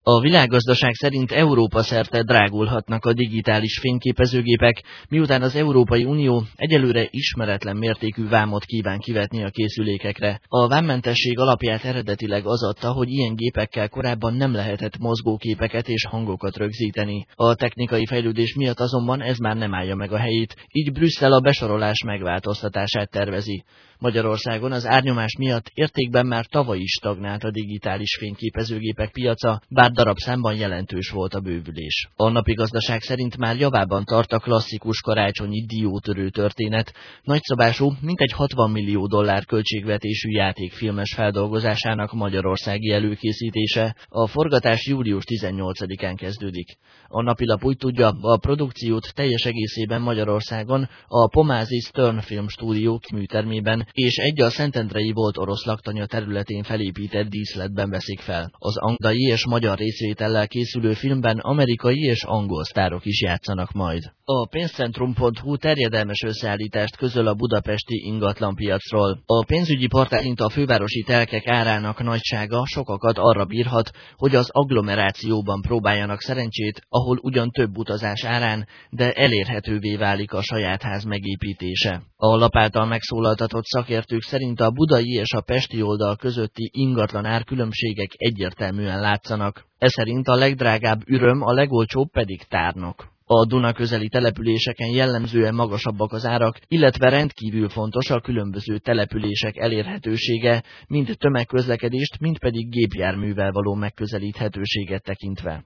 A világgazdaság szerint Európa szerte drágulhatnak a digitális fényképezőgépek, miután az Európai Unió egyelőre ismeretlen mértékű vámot kíván kivetni a készülékekre. A vámmentesség alapját eredetileg az adta, hogy ilyen gépekkel korábban nem lehetett mozgóképeket és hangokat rögzíteni. A technikai fejlődés miatt azonban ez már nem állja meg a helyét, így Brüsszel a besorolás megváltoztatását tervezi. Magyarországon az árnyomás miatt értékben már tavaly is stagnált a digitális fényképezőgépek piaca, bár darabszámban jelentős volt a bővülés. A Napi Gazdaság szerint már javában tart a klasszikus karácsonyi diótörő történet, nagyszabású, mintegy $60 millió költségvetésű játékfilmes feldolgozásának magyarországi előkészítése. A forgatás július 18-án kezdődik. A napilap úgy tudja, a produkciót teljes egészében Magyarországon a Pomázi Stern Film Stúdió műtermében és egy a Szentendrei volt orosz laktanya területén felépített díszletben veszik fel. Az anglai és magyar részvétellel készülő filmben amerikai és angol sztárok is játszanak majd. A pénzcentrum.hu terjedelmes összeállítást közöl a budapesti ingatlanpiacról. A pénzügyi portál szerint a fővárosi telkek árának nagysága sokakat arra bírhat, hogy az agglomerációban próbáljanak szerencsét, ahol ugyan több utazás árán, de elérhetővé válik a saját ház megépítése. A lap által megszólaltatott szakértők szerint a budai és a pesti oldal közötti ingatlan árkülönbségek egyértelműen látszanak. Ez szerint a legdrágább Üröm, a legolcsóbb pedig Tárnok. A Duna közeli településeken jellemzően magasabbak az árak, illetve rendkívül fontos a különböző települések elérhetősége, mind tömegközlekedést, mind pedig gépjárművel való megközelíthetőséget tekintve.